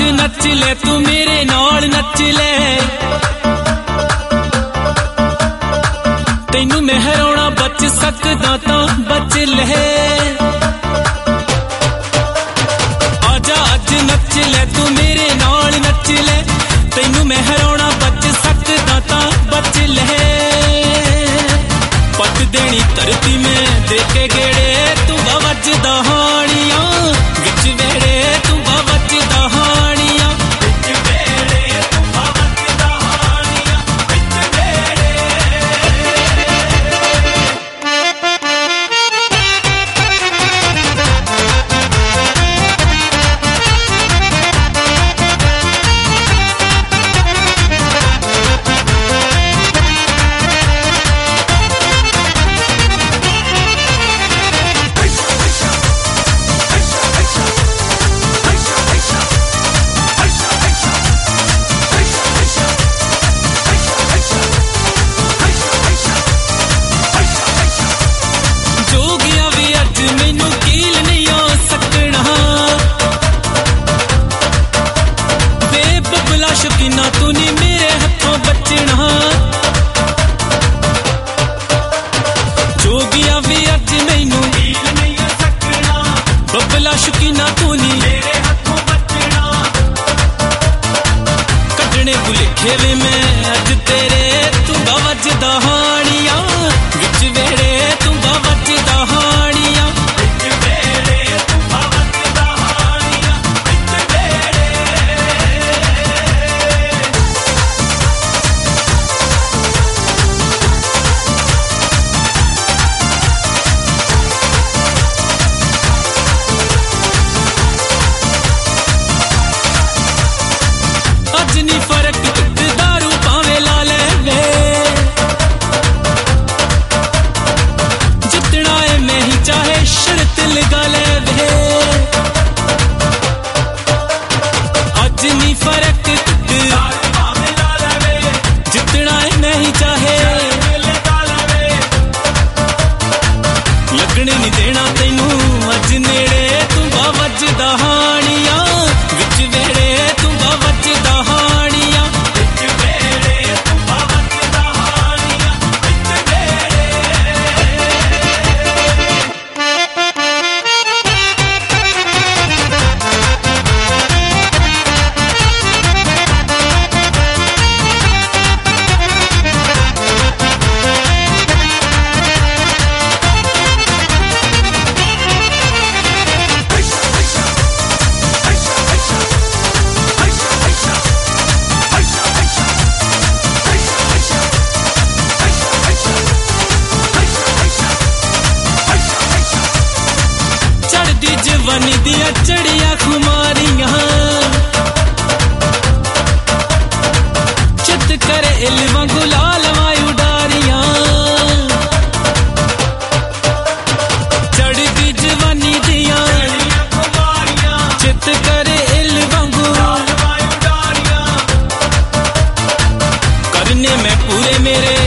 नच ले तू मेरे नाल नच ले, तैनू मैं हराउणा बच सकदा तां बच ले। आजा अज नच ले तू मेरे नाल नच ले, तैनू मैं हराउणा बच सकदा तां बच ले। पट देनी धरती में देखे गेड़े तू वजदा हानियां विच वेड़े तू वजदा हानियां विच वेड़े तू वजदा हानियां विच वेड़े। शकीना तू नी मेरे हथों बचना, जोगिया भी अज मैनू हील नहीं सकना। बबला शकीना तू नी मेरे हथों बचना, कटने भुलेखे वे मैं अज तेरे तू वजदा हानियां विच वेड़े तू वजदा हानियां विच वेड़े तू वजदा हानियां विच वेड़े। नी फर्क दारू पावे ला ले वे, जितना है मैं ही चाहे शर्त लगा ले वे। अज नी फर्क दारू पावे ला ले वे, जितना है मैं ही चाहे लगा ले वे। लगने नहीं देना तैनू अज नेड़े तू वजदा हानियां विच वेड़े तू वजदा हानियां विच वेड़े तू वजदा हानियां विच वेड़े। जवानी दिया चढ़िया खुमारियां चित करे इल्मा गुलाल वायु डारियां, चढ़दी जवानी दिया चित करे इल्मा गुलाल वायु डारियां। करने में पूरे मेरे